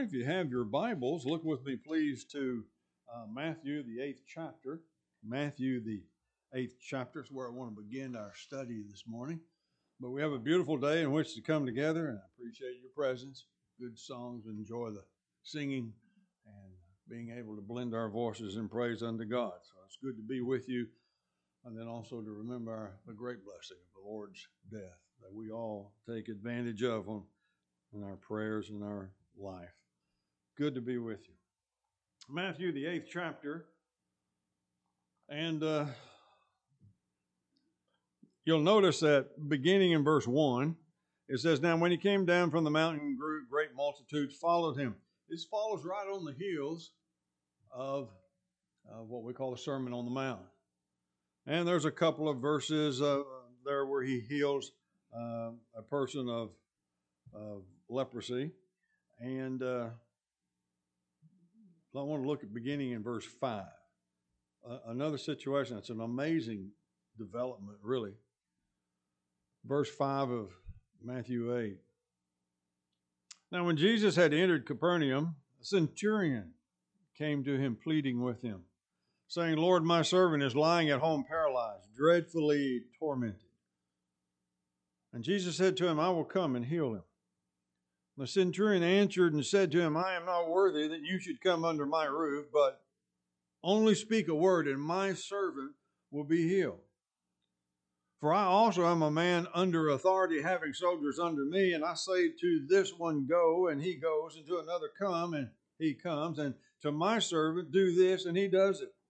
If you have your Bibles, look with me, please, to Matthew, the 8th chapter. Matthew, the 8th chapter is where I want to begin our study this morning. But we have a beautiful day in which to come together, and I appreciate your presence. Good songs, enjoy the singing, and being able to blend our voices in praise unto God. So it's good to be with you, and then also to remember the great blessing of the Lord's death that we all take advantage of in our prayers and our life. Good to be with you. Matthew, the 8th chapter. And you'll notice that beginning in verse 1, it says, "Now when he came down from the mountain, great multitudes followed him." This follows right on the heels of what we call the Sermon on the Mount. And there's a couple of verses there where he heals a person of leprosy. And I want to look at beginning in verse 5. Another situation, it's an amazing development, really. Verse 5 of Matthew 8. "Now when Jesus had entered Capernaum, a centurion came to him pleading with him, saying, 'Lord, my servant is lying at home paralyzed, dreadfully tormented.' And Jesus said to him, 'I will come and heal him.' The centurion answered and said to him, 'I am not worthy that you should come under my roof, but only speak a word, and my servant will be healed. For I also am a man under authority, having soldiers under me, and I say to this one, go, and he goes, and to another, come, and he comes, and to my servant, do this, and he does it.'"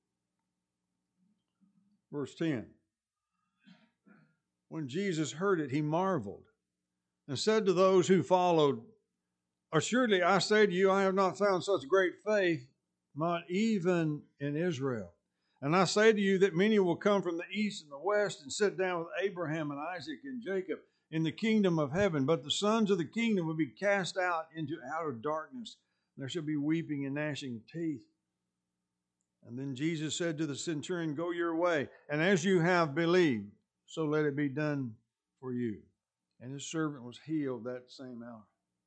Verse 10. "When Jesus heard it, he marveled, and said to those who followed, 'Assuredly, I say to you, I have not found such great faith, not even in Israel. And I say to you that many will come from the east and the west and sit down with Abraham and Isaac and Jacob in the kingdom of heaven. But the sons of the kingdom will be cast out into outer darkness. There shall be weeping and gnashing of teeth.' And then Jesus said to the centurion, 'Go your way, and as you have believed, so let it be done for you.' And his servant was healed that same hour."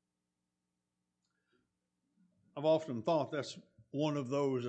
I've often thought that's one of those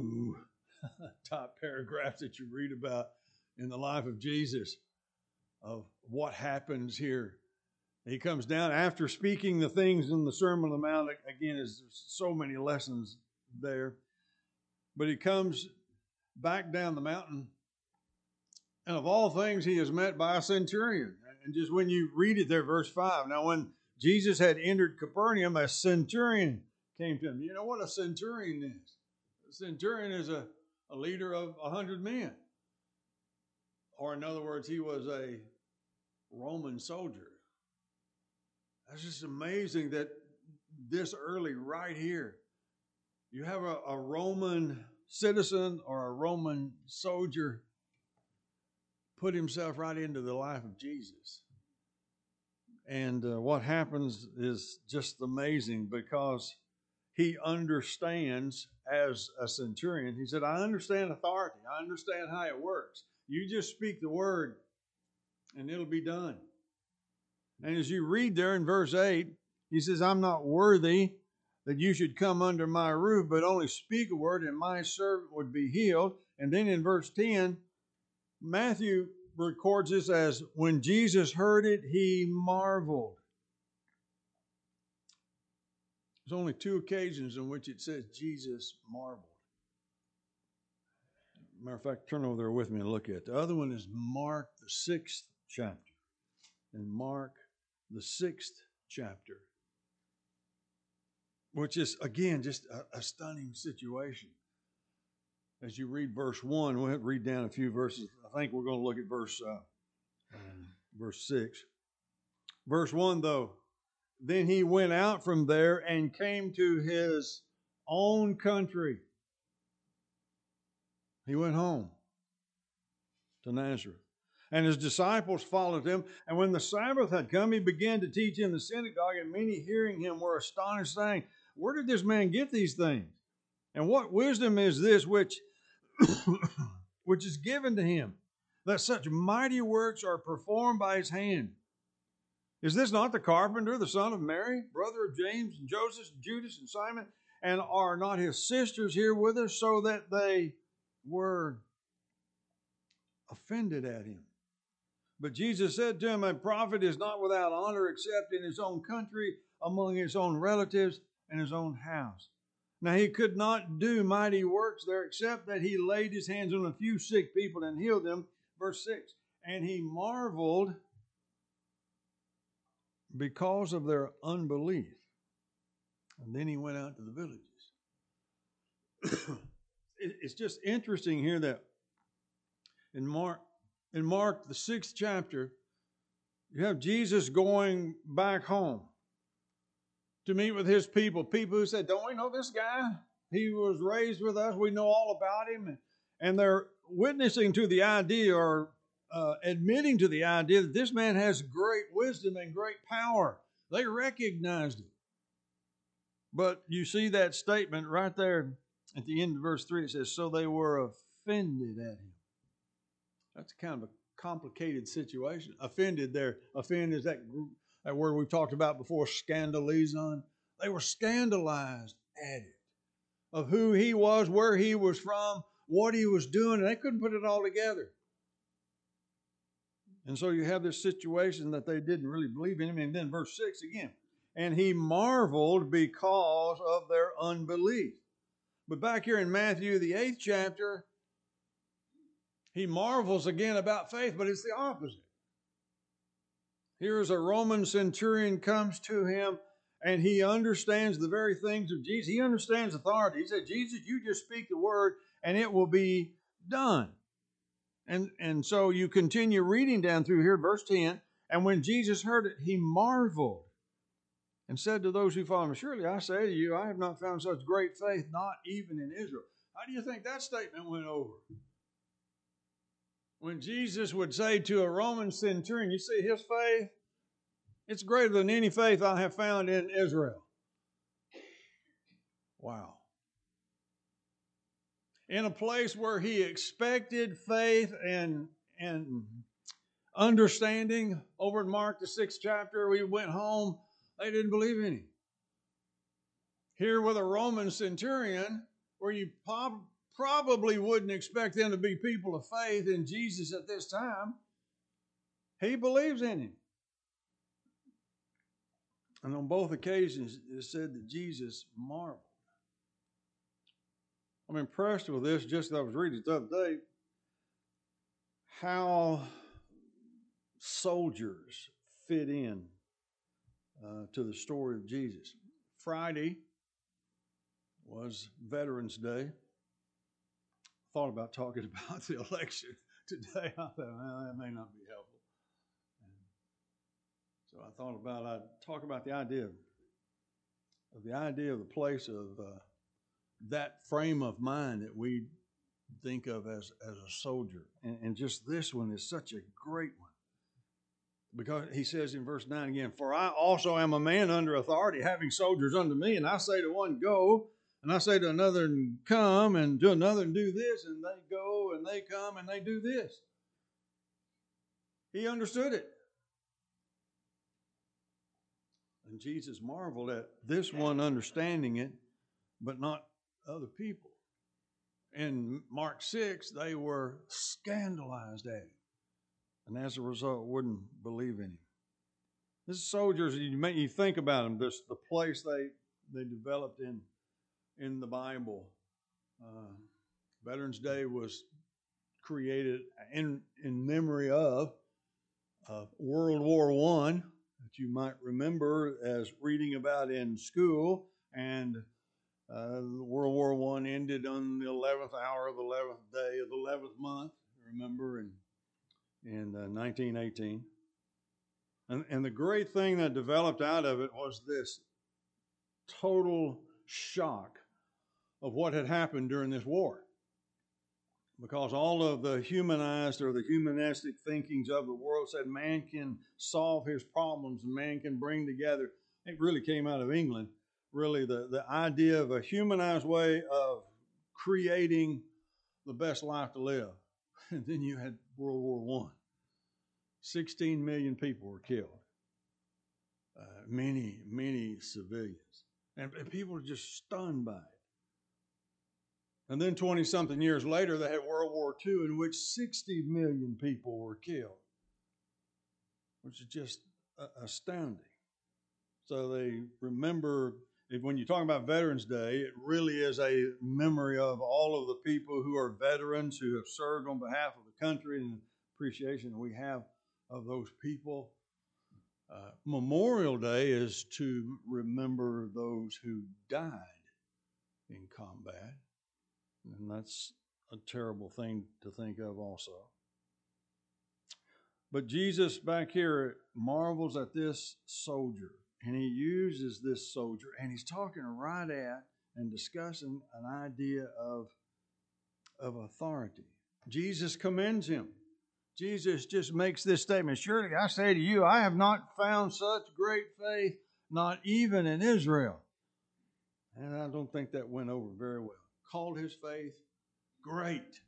top paragraphs that you read about in the life of Jesus, of what happens here. He comes down after speaking the things in the Sermon on the Mount. Again, there's so many lessons there. But he comes back down the mountain, and of all things, he is met by a centurion. And just when you read it there, verse 5, "Now when Jesus had entered Capernaum, a centurion came to him." You know what a centurion is? A centurion is a leader of 100 men. Or in other words, he was a Roman soldier. That's just amazing that this early right here, you have a Roman citizen or a Roman soldier put himself right into the life of Jesus. And what happens is just amazing, because he understands as a centurion. He said, "I understand authority. I understand how it works. You just speak the word and it'll be done." And as you read there in verse 8, he says, "I'm not worthy that you should come under my roof, but only speak a word and my servant would be healed." And then in verse 10, Matthew records this as, "When Jesus heard it, he marveled." There's only two occasions in which it says Jesus marveled. Matter of fact, turn over there with me and look at it. The other one is Mark, the 6th chapter. In Mark, the 6th chapter, which is, again, just a stunning situation. As you read verse 1, we'll read down a few verses. I think we're going to look at verse 6. Verse 1, though, "Then he went out from there and came to his own country." He went home to Nazareth. "And his disciples followed him. And when the Sabbath had come, he began to teach in the synagogue. And many hearing him were astonished, saying, 'Where did this man get these things? And what wisdom is this which is given to him, that such mighty works are performed by his hand?' Is this not the carpenter, the son of Mary, brother of James and Joseph and Judas and Simon? And are not his sisters here with us?" So that they were offended at him. But Jesus said to him, "A prophet is not without honor except in his own country, among his own relatives, and his own house." Now he could not do mighty works there except that he laid his hands on a few sick people and healed them. Verse 6, and he marveled because of their unbelief. And then he went out to the villages. It's just interesting here that in Mark, the 6th chapter, you have Jesus going back home to meet with his people. People who said, "Don't we know this guy? He was raised with us. We know all about him." And they're witnessing to the idea, or admitting to the idea, that this man has great wisdom and great power. They recognized it. But you see that statement right there at the end of verse 3. It says, "So they were offended at him." That's kind of a complicated situation. Offended there. Offend is that word we talked about before, scandalizon. They were scandalized at it, of who he was, where he was from, what he was doing, and they couldn't put it all together. And so you have this situation that they didn't really believe in him. And then verse 6 again, "And he marveled because of their unbelief." But back here in Matthew, the 8th chapter, he marvels again about faith, but it's the opposite. Here's a Roman centurion comes to him, and he understands the very things of Jesus. He understands authority. He said, "Jesus, you just speak the word, and it will be done." And so you continue reading down through here, verse 10, "And when Jesus heard it, he marveled and said to those who followed him, 'Surely I say to you, I have not found such great faith, not even in Israel.'" How do you think that statement went over? When Jesus would say to a Roman centurion, "You see his faith? It's greater than any faith I have found in Israel." Wow. In a place where he expected faith and understanding, over in Mark, the 6th chapter, we went home, they didn't believe in him. Here with a Roman centurion, where you probably wouldn't expect them to be people of faith in Jesus at this time, he believes in him. And on both occasions, it said that Jesus marveled. I'm impressed with this, just as I was reading it the other day, how soldiers fit in to the story of Jesus. Friday was Veterans Day. Thought about talking about the election today. I thought, well, that may not be helpful. So I thought about, I'd talk about the idea of the place of that frame of mind that we think of as a soldier. And just this one is such a great one. Because he says in verse 9 again, "For I also am a man under authority, having soldiers under me, and I say to one, 'Go,' and I say to another, 'Come,' and to another, 'Do this,' and they go, and they come, and they do this." He understood it. And Jesus marveled at this one understanding it, but not other people. In Mark 6, they were scandalized at it, and as a result, wouldn't believe in him. This soldiers, you think about them, the place they developed in the Bible. Veterans Day was created in memory of World War I, that you might remember as reading about in school. And World War I ended on the 11th hour of the 11th day of the 11th month, remember, in 1918. And the great thing that developed out of it was this total shock of what had happened during this war. Because all of the humanized or the humanistic thinkings of the world said man can solve his problems and man can bring together. It really came out of England, really the idea of a humanized way of creating the best life to live. And then you had World War I. 16 million people were killed. many civilians. And people are just stunned by it. And then 20-something years later, they had World War II, in which 60 million people were killed, which is just astounding. So they remember, when you talk about Veterans Day, it really is a memory of all of the people who are veterans, who have served on behalf of the country, and appreciation that we have of those people. Memorial Day is to remember those who died in combat. And that's a terrible thing to think of also. But Jesus back here marvels at this soldier, and he uses this soldier, and he's talking right at and discussing an idea of authority. Jesus commends him. Jesus just makes this statement, "Surely I say to you, I have not found such great faith, not even in Israel." And I don't think that went over very well. Called his faith great.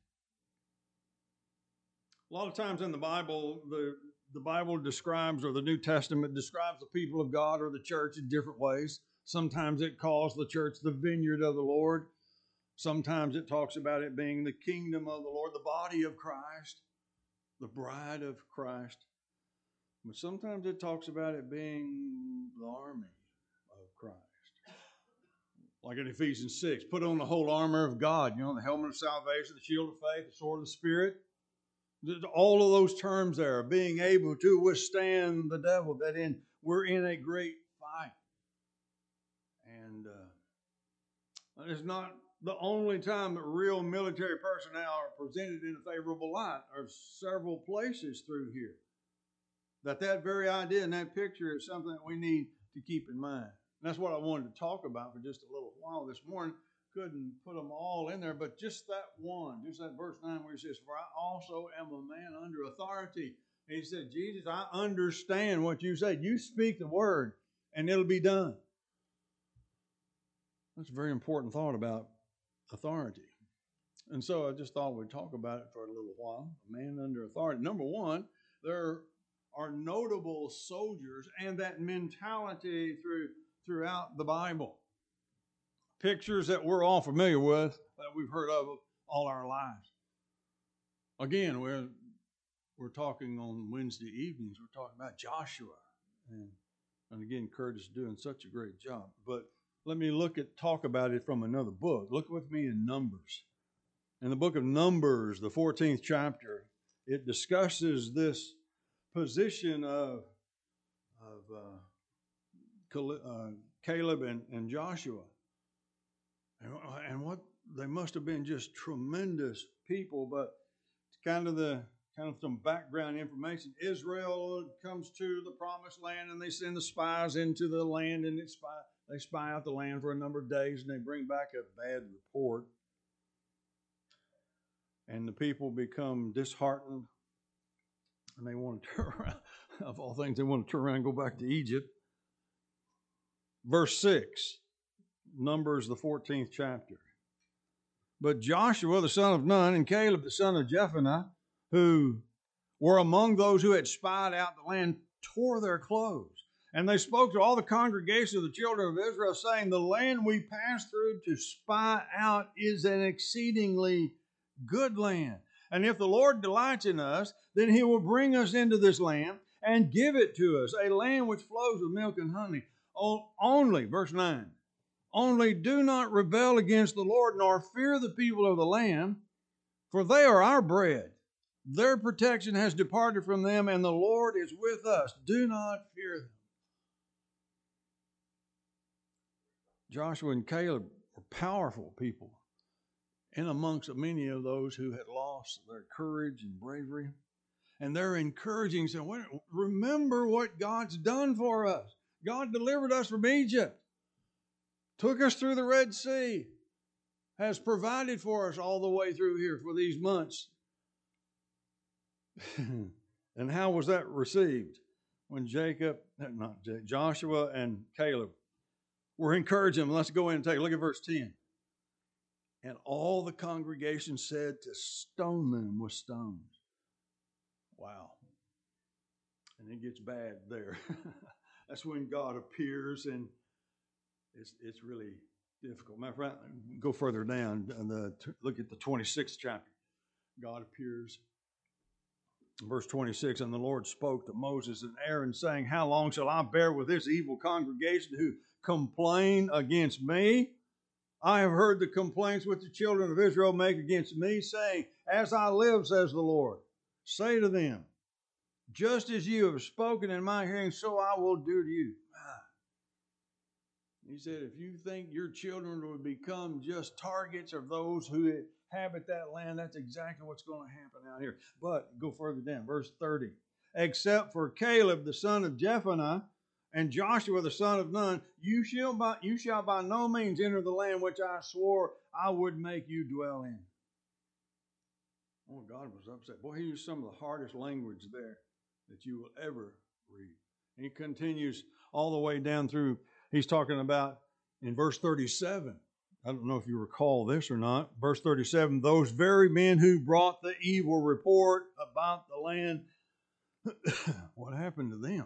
A lot of times in the Bible, the Bible describes, or the New Testament describes, the people of God or the church in different ways. Sometimes it calls the church the vineyard of the Lord. Sometimes it talks about it being the kingdom of the Lord, the body of Christ, the bride of Christ. But sometimes it talks about it being the army of Christ. Like in Ephesians 6, put on the whole armor of God, the helmet of salvation, the shield of faith, the sword of the Spirit. All of those terms there, being able to withstand the devil, we're in a great fight. And it's not the only time that real military personnel are presented in a favorable light. There's several places through here that very idea and that picture is something that we need to keep in mind. And that's what I wanted to talk about for just a little while this morning. Couldn't put them all in there, but just that one, just that verse 9 where he says, "For I also am a man under authority." And he said, "Jesus, I understand what you said. You speak the word and it'll be done." That's a very important thought about authority. And so I just thought we'd talk about it for a little while. A man under authority. Number one, there are notable soldiers and that mentality throughout the Bible. Pictures that we're all familiar with, that we've heard of all our lives. Again, we're talking on Wednesday evenings, we're talking about Joshua. And again, Curtis is doing such a great job. But let me talk about it from another book. Look with me in Numbers. In the book of Numbers, the 14th chapter, it discusses this position of Caleb and Joshua. And what they must have been just tremendous people, but kind of some background information. Israel comes to the promised land and they send the spies into the land and they spy out the land for a number of days and they bring back a bad report. And the people become disheartened and they want to turn around. Of all things, they want to turn around and go back to Egypt. Verse 6. Numbers, the 14th chapter. But Joshua, the son of Nun, and Caleb, the son of Jephunneh, who were among those who had spied out the land, tore their clothes. And they spoke to all the congregation of the children of Israel, saying, "The land we passed through to spy out is an exceedingly good land. And if the Lord delights in us, then he will bring us into this land and give it to us, a land which flows with milk and honey. Only," verse 9, "only do not rebel against the Lord, nor fear the people of the land, for they are our bread. Their protection has departed from them, and the Lord is with us. Do not fear them." Joshua and Caleb were powerful people, in amongst many of those who had lost their courage and bravery. And they're encouraging, saying, "Remember what God's done for us. God delivered us from Egypt, took us through the Red Sea, has provided for us all the way through here for these months." And how was that received? When Joshua and Caleb were encouraging them. Let's go in and take a look at verse 10. "And all the congregation said to stone them with stones." Wow. And it gets bad there. That's when God appears, and it's really difficult. Matter of fact, go further down. Look at the 26th chapter. God appears. Verse 26, and the Lord spoke to Moses and Aaron, saying, how long shall I bear with this evil congregation who complain against me? I have heard the complaints which the children of Israel make against me, saying, as I live, says the Lord, say to them, just as you have spoken in my hearing, so I will do to you. He said, if you think your children would become just targets of those who inhabit that land, that's exactly what's going to happen out here. But go further down, verse 30. Except for Caleb, the son of Jephunneh, and Joshua, the son of Nun, you shall by no means enter the land which I swore I would make you dwell in. Oh, God was upset. Boy, he used some of the hardest language there that you will ever read. And he continues all the way down through. He's talking about in verse 37. I don't know if you recall this or not. Verse 37, those very men who brought the evil report about the land, what happened to them?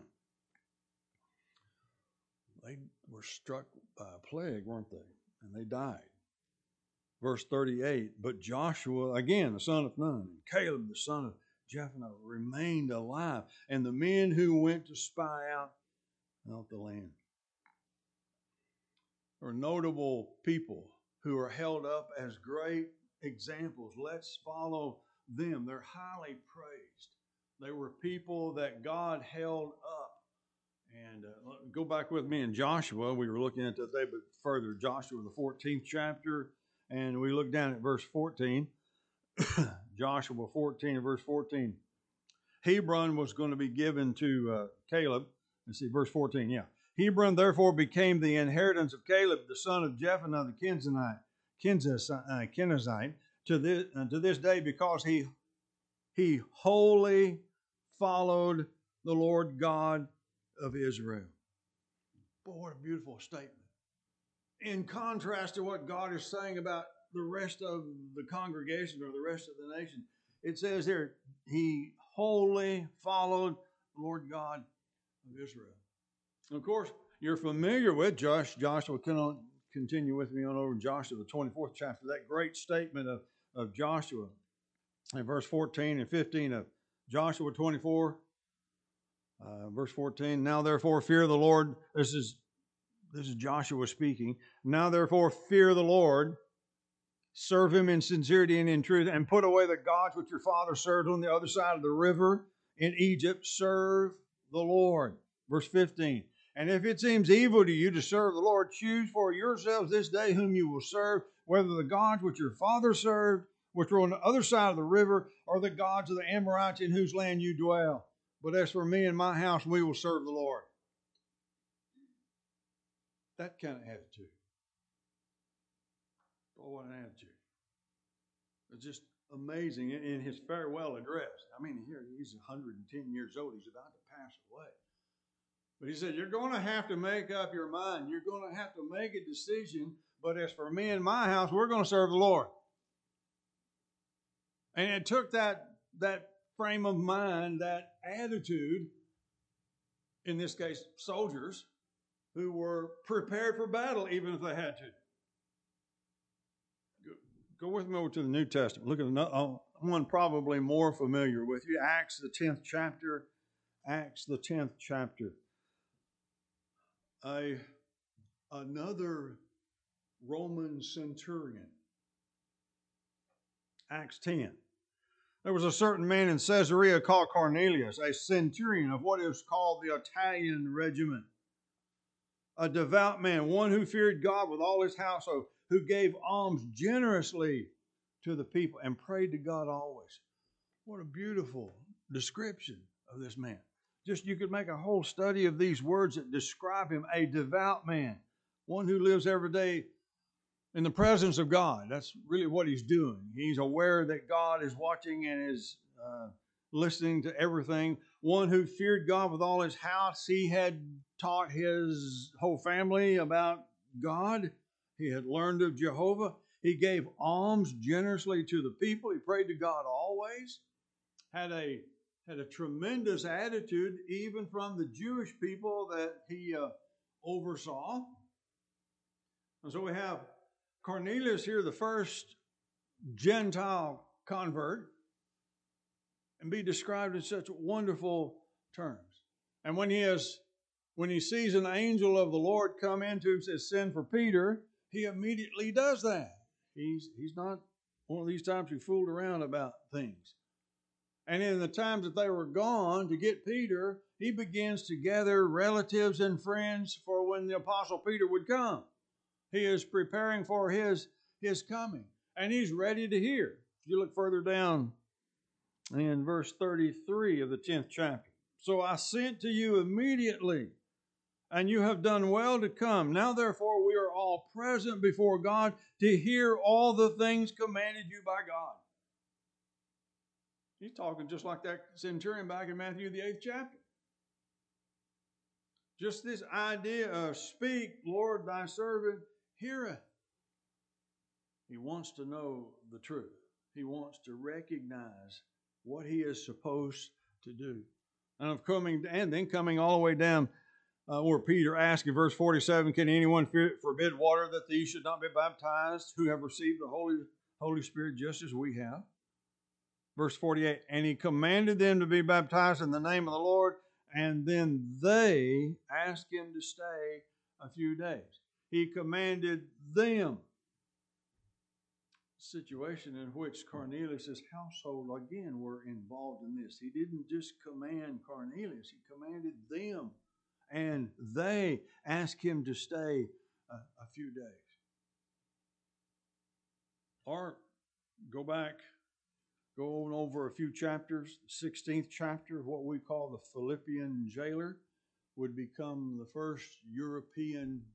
They were struck by a plague, weren't they? And they died. Verse 38, but Joshua, again, the son of Nun, and Caleb, the son of Jephunneh, remained alive, and the men who went to spy out the land. There are notable people who are held up as great examples. Let's follow them. They're highly praised. They were people that God held up. And go back with me in Joshua. We were looking at that today, but further, Joshua, the 14th chapter, and we look down at verse 14. Joshua 14 and verse 14. Hebron was going to be given to Caleb. Let's see, verse 14, yeah. Hebron therefore became the inheritance of Caleb, the son of Jephunneh the Kenizzite, to this day, because he wholly followed the Lord God of Israel. Boy, what a beautiful statement. In contrast to what God is saying about the rest of the congregation or the rest of the nation, it says here, he wholly followed the Lord God of Israel. Of course, you're familiar with Joshua. Continue with me on over to Joshua, the 24th chapter, that great statement of Joshua in verse 14 and 15 of Joshua 24. Verse 14, now therefore fear the Lord. This is Joshua speaking. Now therefore fear the Lord, serve him in sincerity and in truth, and put away the gods which your father served on the other side of the river in Egypt. Serve the Lord. Verse 15, and if it seems evil to you to serve the Lord, choose for yourselves this day whom you will serve, whether the gods which your father served, which were on the other side of the river, or the gods of the Amorites in whose land you dwell. But as for me and my house, we will serve the Lord. That kind of attitude. Oh, what an attitude. It's just amazing in his farewell address. I mean, here he's 110 years old. He's about to pass away. But he said, you're going to have to make up your mind. You're going to have to make a decision. But as for me and my house, we're going to serve the Lord. And it took that frame of mind, that attitude, in this case, soldiers, who were prepared for battle even if they had to. Go with me over to the New Testament. Look at one probably more familiar with you, Acts the 10th chapter. Acts the 10th chapter. Another Roman centurion. Acts 10. There was a certain man in Caesarea called Cornelius, a centurion of what is called the Italian regiment. A devout man, one who feared God with all his household, who gave alms generously to the people and prayed to God always. What a beautiful description of this man. Just you could make a whole study of these words that describe him, a devout man, one who lives every day in the presence of God. That's really what he's doing. He's aware that God is watching and is listening to everything. One who feared God with all his house. He had taught his whole family about God. He had learned of Jehovah. He gave alms generously to the people. He prayed to God always. Had a had a tremendous attitude, even from the Jewish people that he oversaw. And so we have Cornelius here, the first Gentile convert, and be described in such wonderful terms. And when he sees an angel of the Lord come into him and says, "Send for Peter," he immediately does that. He's not one of these types who fooled around about things. And in the times that they were gone to get Peter, he begins to gather relatives and friends for when the Apostle Peter would come. He is preparing for his coming. And he's ready to hear. If you look further down in verse 33 of the 10th chapter. "So I sent to you immediately, and you have done well to come. Now therefore we are all present before God to hear all the things commanded you by God." He's talking just like that centurion back in Matthew, the 8th chapter. Just this idea of "Speak, Lord, thy servant heareth." He wants to know the truth. He wants to recognize what he is supposed to do. And then coming all the way down where Peter asks in verse 47, "Can anyone forbid water that these should not be baptized, who have received the Holy Spirit just as we have?" Verse 48, "And he commanded them to be baptized in the name of the Lord, and then they asked him to stay a few days." He commanded them. Situation in which Cornelius' household again were involved in this. He didn't just command Cornelius, he commanded them, and they asked him to stay a few days. Or go on over a few chapters. 16th chapter, what we call the Philippian jailer, would become the first European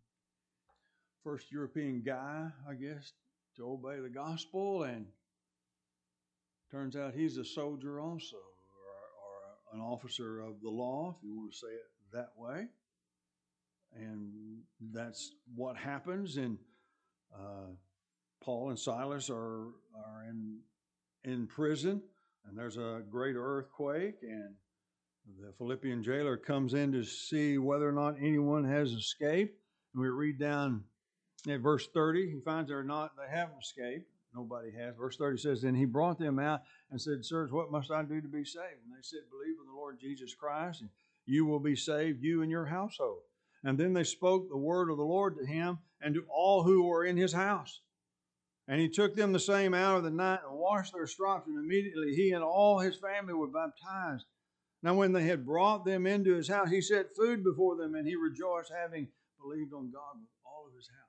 guy, I guess, to obey the gospel, and turns out he's a soldier also, or an officer of the law, if you want to say it that way. And that's what happens. And Paul and Silas are in prison, and there's a great earthquake, and the Philippian jailer comes in to see whether or not anyone has escaped. And we read down in verse 30, he finds they haven't escaped. Nobody has. Verse 30 says, "Then he brought them out and said, 'Sirs, what must I do to be saved?' And they said, 'Believe in the Lord Jesus Christ, and you will be saved, you and your household.' And then they spoke the word of the Lord to him and to all who were in his house. And he took them the same hour of the night and washed their stripes, and immediately he and all his family were baptized. Now when they had brought them into his house, he set food before them, and he rejoiced, having believed on God with all of his house."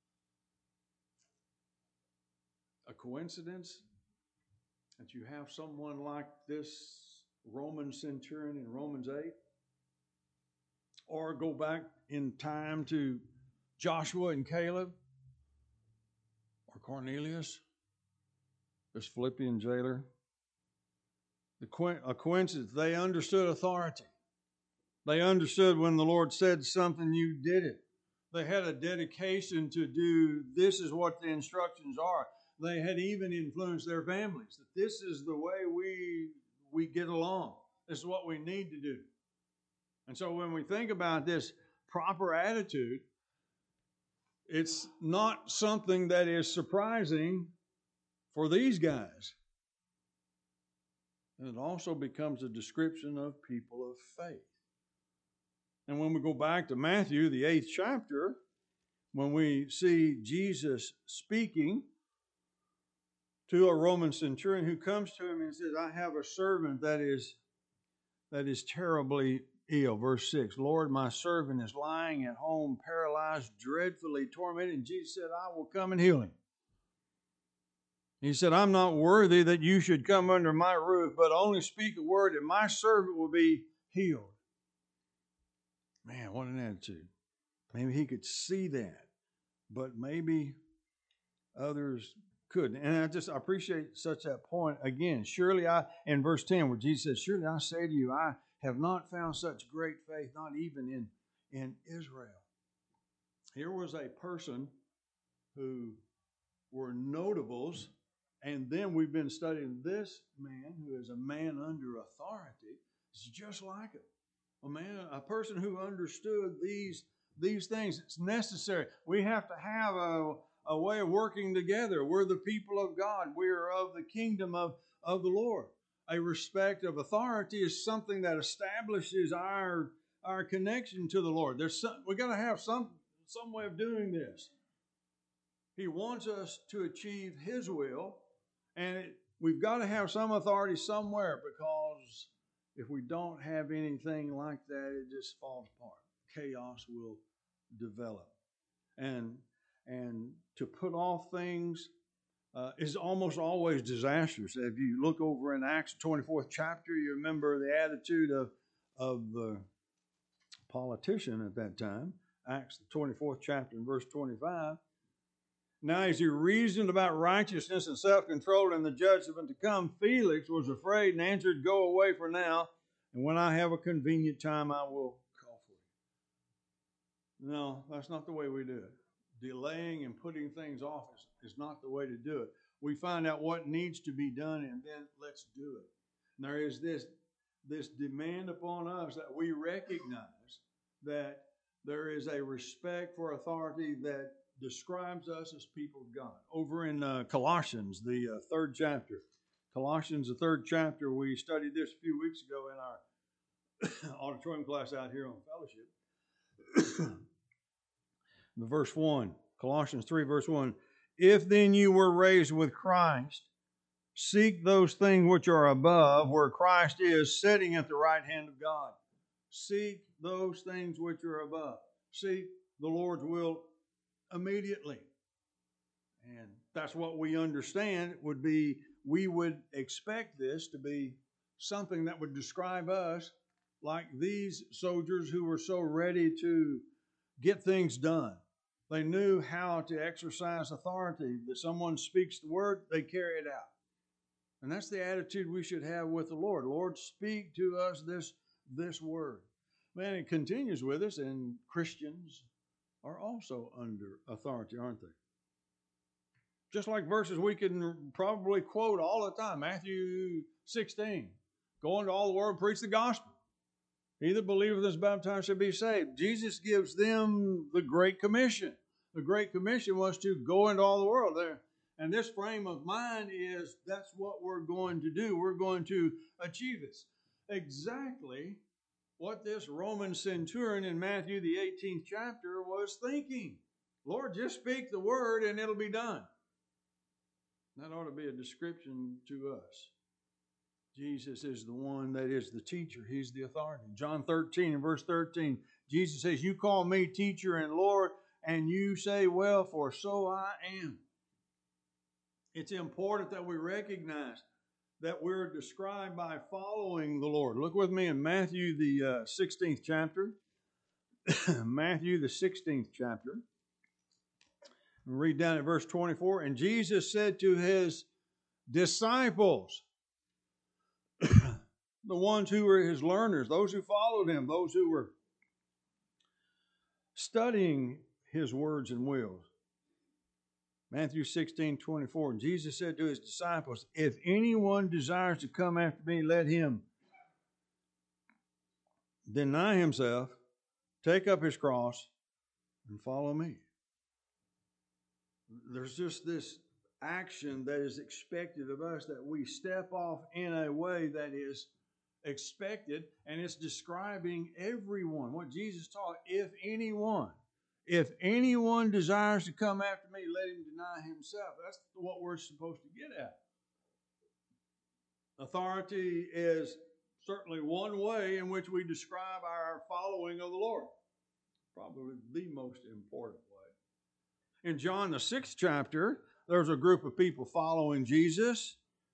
A coincidence that you have someone like this Roman centurion in Romans 8? Or go back in time to Joshua and Caleb? Or Cornelius, this Philippian jailer? A coincidence. They understood authority. They understood when the Lord said something, you did it. They had a dedication to do, this is what the instructions are. They had even influenced their families that this is the way we get along. This is what we need to do. And so when we think about this proper attitude, it's not something that is surprising for these guys. And it also becomes a description of people of faith. And when we go back to Matthew, the 8th chapter, when we see Jesus speaking to a Roman centurion who comes to him and says, "I have a servant that is terribly ill." Verse 6, "Lord, my servant is lying at home, paralyzed, dreadfully tormented." And Jesus said, "I will come and heal him." He said, "I'm not worthy that you should come under my roof, but only speak a word and my servant will be healed." Man, what an attitude. Maybe he could see that, but maybe others couldn't. And I appreciate such that point. Again, in verse 10, where Jesus says, "Surely I say to you, I have not found such great faith, not even in Israel." Here was a person who were notables And then we've been studying this man who is a man under authority. It's just like it. A person who understood these things. It's necessary. We have to have a way of working together. We're the people of God. We are of the kingdom of the Lord. A respect of authority is something that establishes our connection to the Lord. We got to have some way of doing this. He wants us to achieve His will, and we've got to have some authority somewhere, because if we don't have anything like that, it just falls apart. Chaos will develop. And to put off things is almost always disastrous. If you look over in Acts 24th chapter, you remember the attitude of the politician at that time. Acts 24th chapter and verse 25. Now, as he reasoned about righteousness and self-control and the judgment to come, Felix was afraid and answered, "Go away for now, and when I have a convenient time, I will call for you." No, that's not the way we do it. Delaying and putting things off is not the way to do it. We find out what needs to be done, and then let's do it. And there is this demand upon us that we recognize that there is a respect for authority that describes us as people of God. Over in Colossians, the third chapter. Colossians, the third chapter, we studied this a few weeks ago in our auditorium class out here on fellowship. Verse 1, Colossians 3, verse 1. If then you were raised with Christ, seek those things which are above, where Christ is sitting at the right hand of God. Seek those things which are above. Seek the Lord's will immediately. And that's what we understand would be, we would expect this to be something that would describe us like these soldiers who were so ready to get things done. They knew how to exercise authority. That someone speaks the word, they carry it out. And that's the attitude we should have with the Lord. Lord, speak to us this word. Man, it continues with us, and Christians are also under authority, aren't they? Just like verses we can probably quote all the time. Matthew 16. Go into all the world and preach the gospel. He that believeth and is baptized shall be saved. Jesus gives them the Great Commission. The Great Commission was to go into all the world. And this frame of mind is, that's what we're going to do. We're going to achieve this. Exactly what this Roman centurion in Matthew, the 18th chapter, was thinking. Lord, just speak the word and it'll be done. That ought to be a description to us. Jesus is the one that is the teacher. He's the authority. John 13 and verse 13, Jesus says, "You call me teacher and Lord, and you say, well, for so I am." It's important that we recognize that we're described by following the Lord. Look with me in Matthew, the 16th chapter. Matthew, the 16th chapter. Read down at verse 24. And Jesus said to his disciples, the ones who were his learners, those who followed him, those who were studying his words and wills. Matthew 16:24. Jesus said to his disciples, "If anyone desires to come after me, let him deny himself, take up his cross, and follow me." There's just this action that is expected of us, that we step off in a way that is expected, and it's describing everyone. What Jesus taught, if anyone desires to come after me, let him deny himself. That's what we're supposed to get at. Authority is certainly one way in which we describe our following of the Lord. Probably the most important way. In John, the 6th chapter, there's a group of people following Jesus,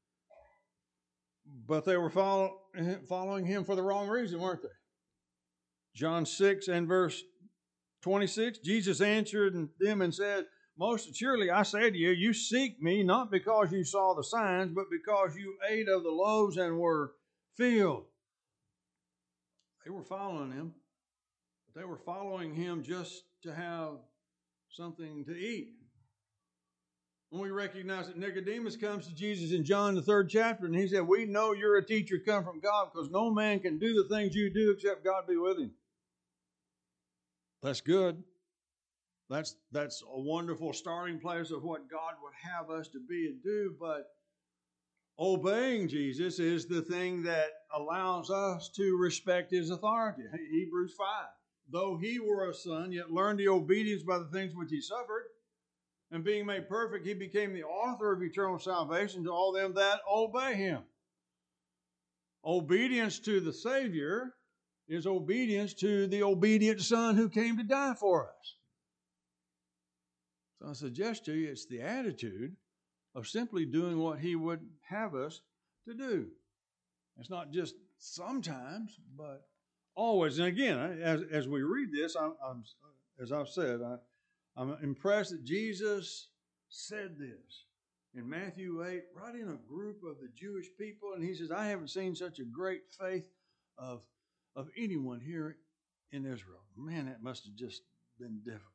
but they were following him for the wrong reason, weren't they? John 6 and verse 26, Jesus answered them and said, "Most surely I say to you, you seek me not because you saw the signs, but because you ate of the loaves and were filled." They were following him. But they were following him just to have something to eat. And we recognize that Nicodemus comes to Jesus in John the 3rd chapter, and he said, we know you're a teacher come from God, because no man can do the things you do except God be with him. That's good. That's a wonderful starting place of what God would have us to be and do, but obeying Jesus is the thing that allows us to respect his authority. Hebrews 5. Though he were a son, yet learned the obedience by the things which he suffered, and being made perfect, he became the author of eternal salvation to all them that obey him. Obedience to the Savior is obedience to the obedient Son who came to die for us. So I suggest to you, it's the attitude of simply doing what he would have us to do. It's not just sometimes, but always. And again, as we read this, as I've said, I'm impressed that Jesus said this in Matthew 8, right in a group of the Jewish people. And he says, I haven't seen such a great faith of anyone here in Israel. Man, that must have just been difficult.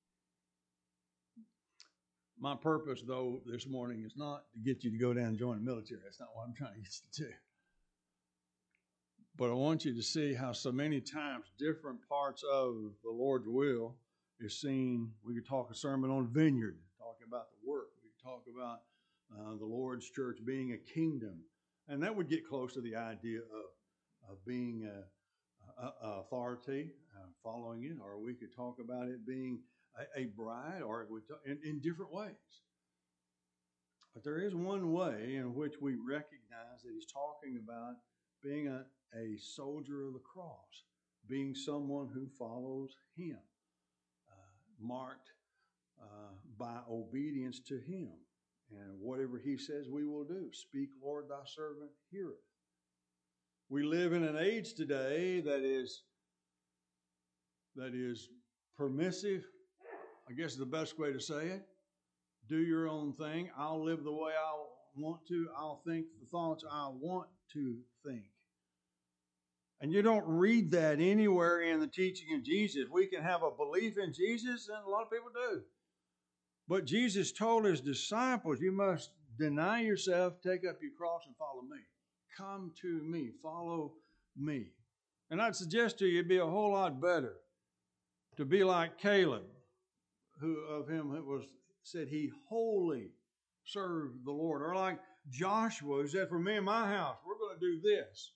My purpose, though, this morning is not to get you to go down and join the military. That's not what I'm trying to get you to do. But I want you to see how so many times different parts of the Lord's will is seen. We could talk a sermon on vineyard, talking about the work. We could talk about the Lord's church being a kingdom. And that would get close to the idea of being authority, following it. Or we could talk about it being a bride, or it would in different ways. But there is one way in which we recognize that he's talking about being a soldier of the cross, being someone who follows him, marked by obedience to him. And whatever he says we will do. Speak, Lord, thy servant heareth. We live in an age today that is permissive, I guess is the best way to say it. Do your own thing. I'll live the way I want to. I'll think the thoughts I want to think. And you don't read that anywhere in the teaching of Jesus. We can have a belief in Jesus, and a lot of people do. But Jesus told his disciples, you must deny yourself, take up your cross, and follow me. Come to me. Follow me. And I'd suggest to you it'd be a whole lot better to be like Caleb, who of him it was said he wholly served the Lord. Or like Joshua, who said, for me and my house, we're going to do this.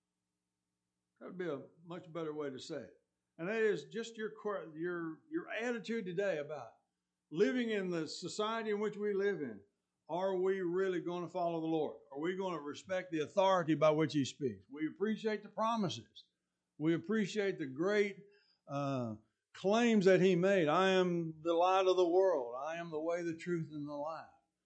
That would be a much better way to say it. And that is just your attitude today about living in the society in which we live in. Are we really going to follow the Lord? Are we going to respect the authority by which he speaks? We appreciate the promises. We appreciate the great claims that he made. I am the light of the world. I am the way, the truth, and the life.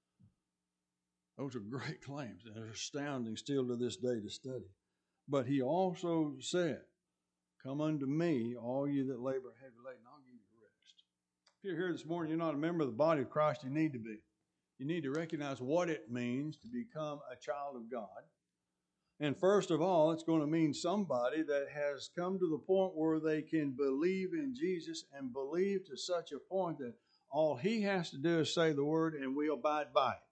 Those are great claims. And they're astounding still to this day to study. But he also said, come unto me, all you that labor heavy laden, and I'll give you rest. If you're here this morning, you're not a member of the body of Christ, you need to be. You need to recognize what it means to become a child of God. And first of all, it's going to mean somebody that has come to the point where they can believe in Jesus and believe to such a point that all he has to do is say the word and we abide by it.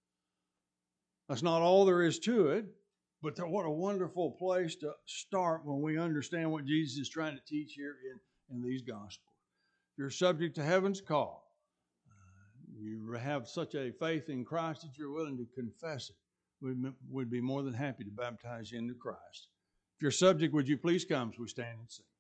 That's not all there is to it, but what a wonderful place to start when we understand what Jesus is trying to teach here in these Gospels. If you're subject to heaven's call, you have such a faith in Christ that you're willing to confess it, we'd be more than happy to baptize you into Christ. If you're subject, would you please come as we stand and sing?